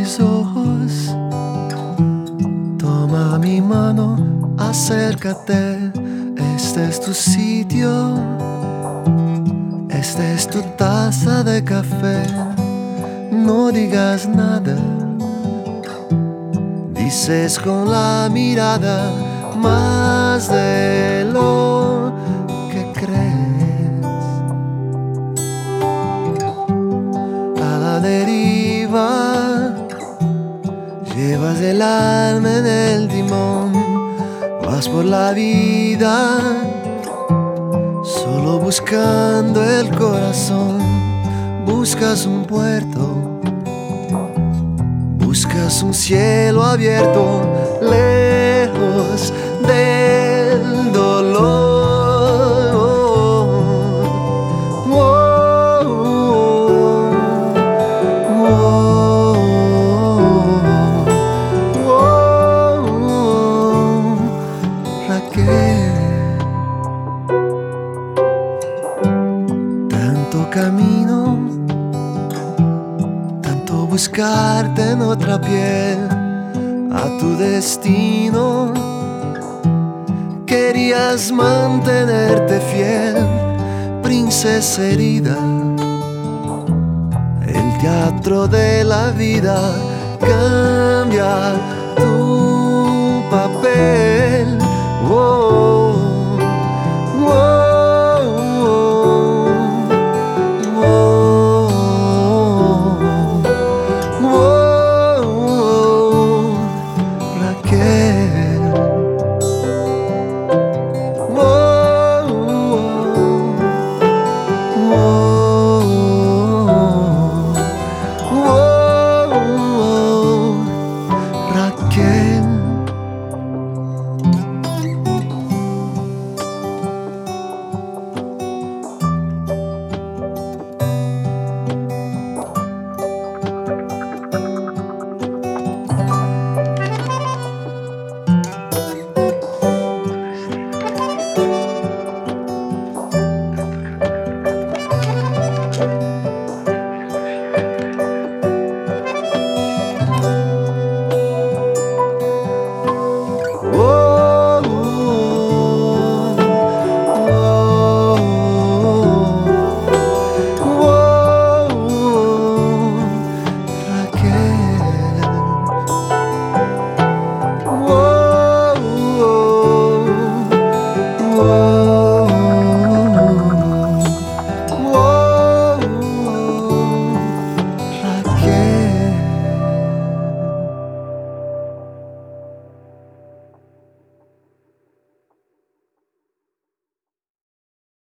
mis ojos, toma mi mano, acércate. Este es tu sitio, esta es tu taza de café. No digas nada, dices con la mirada más de lo que crees. A la deriva, llevas el alma en el timón, vas por la vida solo buscando el corazón. Buscas un puerto, buscas un cielo abierto, lejos del dolor. Oh, oh, oh, oh, Raquel. Tanto camino, tanto buscarte en otra piel, a tu destino querías mantenerte fiel, princesa herida. El teatro de la vida cambia tu papel.